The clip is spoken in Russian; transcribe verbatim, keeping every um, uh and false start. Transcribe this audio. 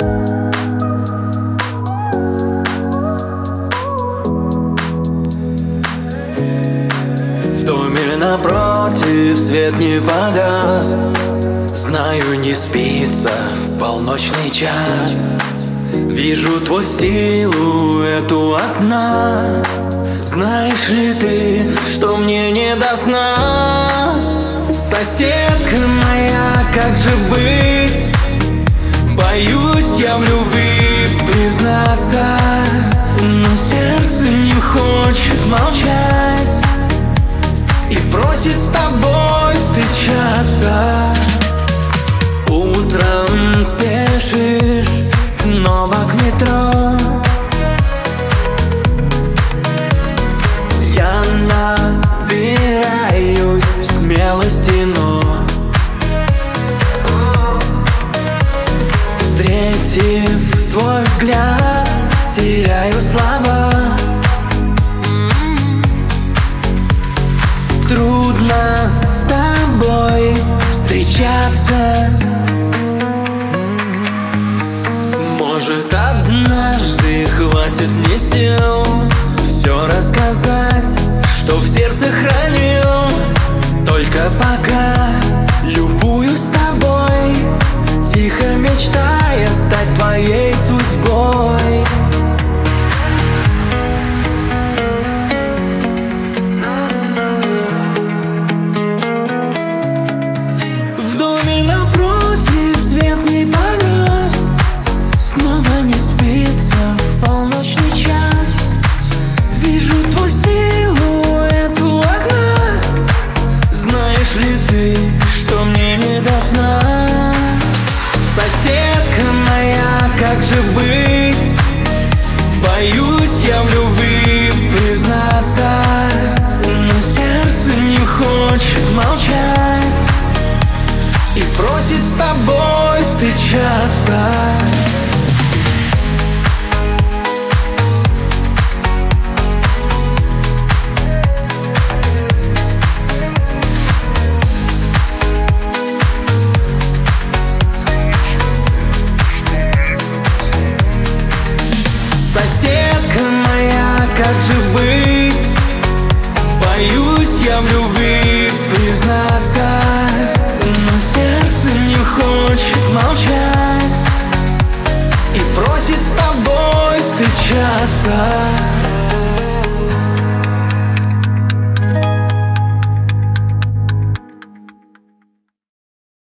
В доме напротив свет не погас. Знаю, не спится в полночный час. Вижу твой силуэт у окна. Знаешь ли ты, что мне не до сна? Соседка моя, как же быть? Боюсь я в любви признаться, но сердце не хочет молчать и просит с тобой встречаться. Утром спешишь снова к метро. Я набираюсь смелости, но встретив твой взгляд, теряю слова. Трудно с тобой встречаться. Может, однажды хватит мне сил все рассказать, что в сердце хранил. Только пока любуюсь с тобой, тихо мечтая стать твоей судьбой. В доме напротив свет не погас. Снова не спится в полночный час. Вижу твой силуэт у окна. Знаешь ли ты, что мне не до сна? Соседка моя, как же быть? Боюсь я в любви признаться, но сердце не хочет молчать и просит с тобой встречаться. Соседка моя, как же быть? Боюсь я в любви признаться, но сердце не хочет молчать и просит с тобой встречаться.